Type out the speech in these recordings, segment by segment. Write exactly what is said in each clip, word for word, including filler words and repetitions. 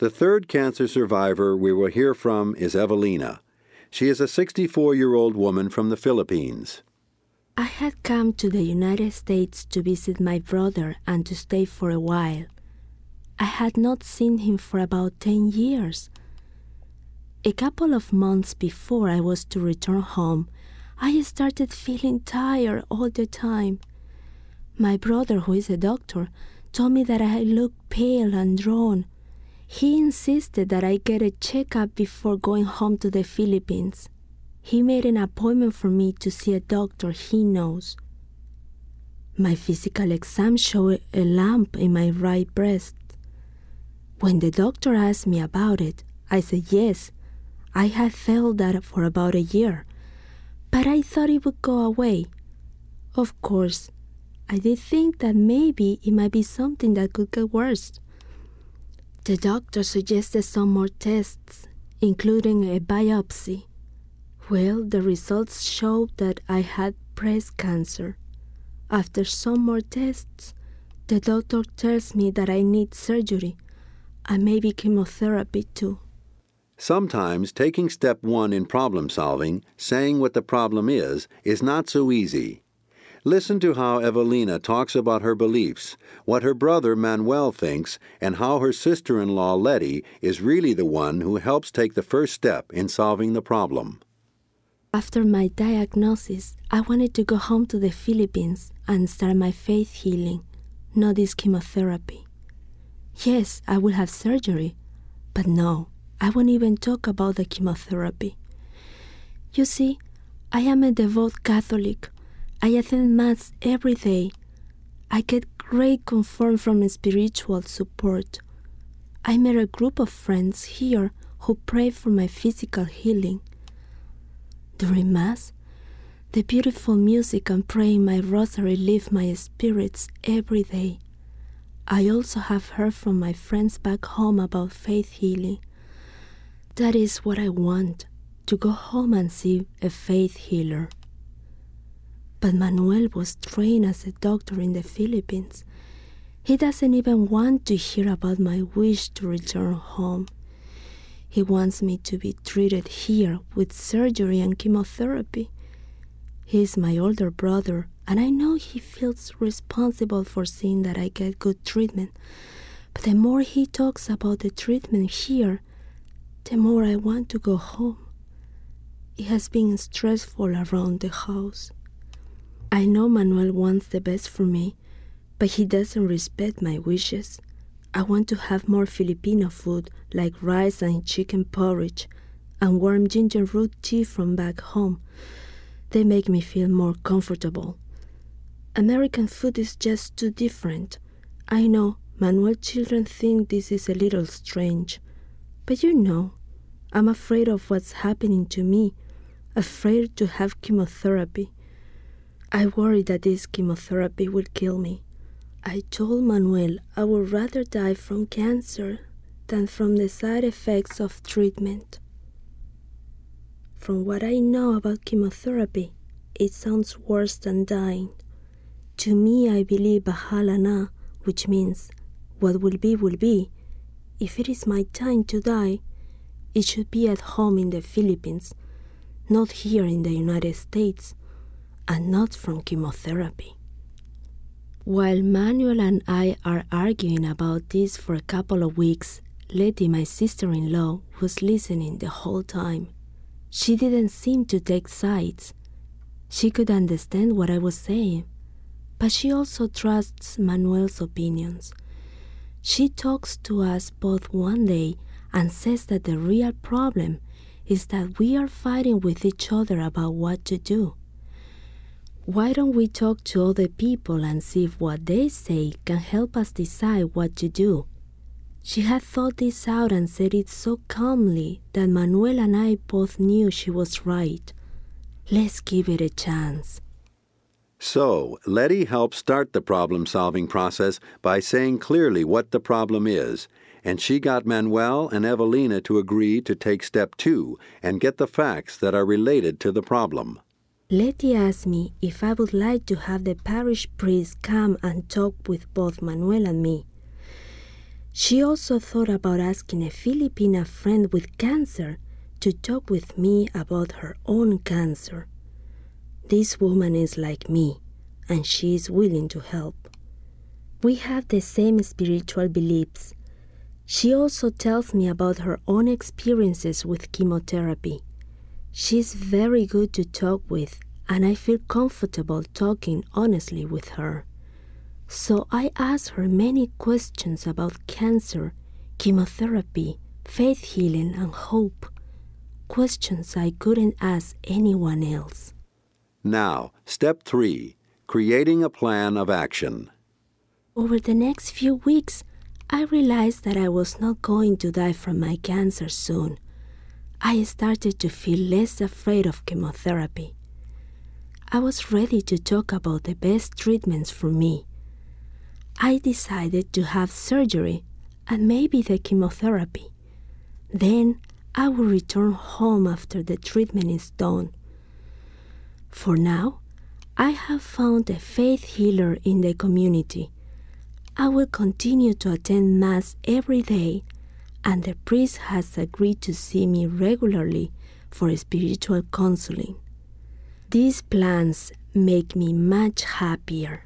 The third cancer survivor we will hear from is Evelina. She is a sixty-four-year-old woman from the Philippines. I had come to the United States to visit my brother and to stay for a while. I had not seen him for about ten years. A couple of months before I was to return home, I started feeling tired all the time. My brother, who is a doctor, told me that I looked pale and drawn. He insisted that I get a checkup before going home to the Philippines. He made an appointment for me to see a doctor he knows. My physical exam showed a lump in my right breast. When the doctor asked me about it, I said yes. I had felt that for about a year, but I thought it would go away. Of course, I did think that maybe it might be something that could get worse. The doctor suggested some more tests, including a biopsy. Well, the results showed that I had breast cancer. After some more tests, the doctor tells me that I need surgery and maybe chemotherapy too. Sometimes taking step one in problem solving, saying what the problem is, is not so easy. Listen to how Evelina talks about her beliefs, what her brother Manuel thinks, and how her sister-in-law Letty is really the one who helps take the first step in solving the problem. After my diagnosis, I wanted to go home to the Philippines and start my faith healing, not this chemotherapy. Yes, I will have surgery, but no, I won't even talk about the chemotherapy. You see, I am a devout Catholic. I attend Mass every day. I get great comfort from spiritual support. I met a group of friends here who pray for my physical healing. During Mass, the beautiful music and praying my rosary lift my spirits every day. I also have heard from my friends back home about faith healing. That is what I want, to go home and see a faith healer. But Manuel was trained as a doctor in the Philippines. He doesn't even want to hear about my wish to return home. He wants me to be treated here with surgery and chemotherapy. He is my older brother, and I know he feels responsible for seeing that I get good treatment. But the more he talks about the treatment here, the more I want to go home. It has been stressful around the house. I know Manuel wants the best for me, but he doesn't respect my wishes. I want to have more Filipino food like rice and chicken porridge and warm ginger root tea from back home. They make me feel more comfortable. American food is just too different. I know Manuel children think this is a little strange. But you know, I'm afraid of what's happening to me, afraid to have chemotherapy. I worry that this chemotherapy will kill me. I told Manuel I would rather die from cancer than from the side effects of treatment. From what I know about chemotherapy, it sounds worse than dying. To me, I believe Bahala Na, which means what will be will be. If it is my time to die, it should be at home in the Philippines, not here in the United States, and not from chemotherapy. While Manuel and I are arguing about this for a couple of weeks, Letty, my sister-in-law, was listening the whole time. She didn't seem to take sides. She could understand what I was saying, but she also trusts Manuel's opinions. She talks to us both one day and says that the real problem is that we are fighting with each other about what to do. Why don't we talk to other people and see if what they say can help us decide what to do? She had thought this out and said it so calmly that Manuel and I both knew she was right. Let's give it a chance. So, Letty helped start the problem-solving process by saying clearly what the problem is, and she got Manuel and Evelina to agree to take step two and get the facts that are related to the problem. Letty asked me if I would like to have the parish priest come and talk with both Manuel and me. She also thought about asking a Filipina friend with cancer to talk with me about her own cancer. This woman is like me, and she is willing to help. We have the same spiritual beliefs. She also tells me about her own experiences with chemotherapy. She's very good to talk with, and I feel comfortable talking honestly with her. So I asked her many questions about cancer, chemotherapy, faith healing, and hope. Questions I couldn't ask anyone else. Now, step three, creating a plan of action. Over the next few weeks, I realized that I was not going to die from my cancer soon. I started to feel less afraid of chemotherapy. I was ready to talk about the best treatments for me. I decided to have surgery and maybe the chemotherapy. Then I will return home after the treatment is done. For now, I have found a faith healer in the community. I will continue to attend Mass every day, and the priest has agreed to see me regularly for spiritual counseling. These plans make me much happier.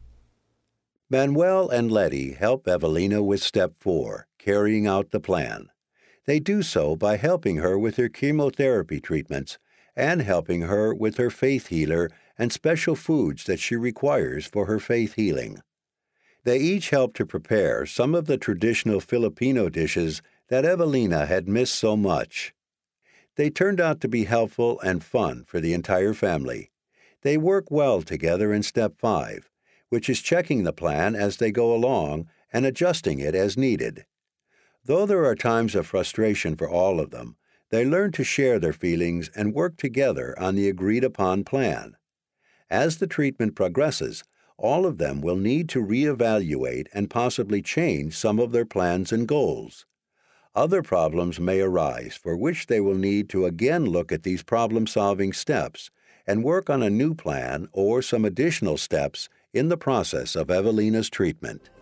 Manuel and Letty help Evelina with step four, carrying out the plan. They do so by helping her with her chemotherapy treatments and helping her with her faith healer and special foods that she requires for her faith healing. They each help to prepare some of the traditional Filipino dishes that Evelina had missed so much. They turned out to be helpful and fun for the entire family. They work well together in step five, which is checking the plan as they go along and adjusting it as needed. Though there are times of frustration for all of them, they learn to share their feelings and work together on the agreed-upon plan. As the treatment progresses, all of them will need to reevaluate and possibly change some of their plans and goals. Other problems may arise for which they will need to again look at these problem-solving steps and work on a new plan or some additional steps in the process of Evelina's treatment.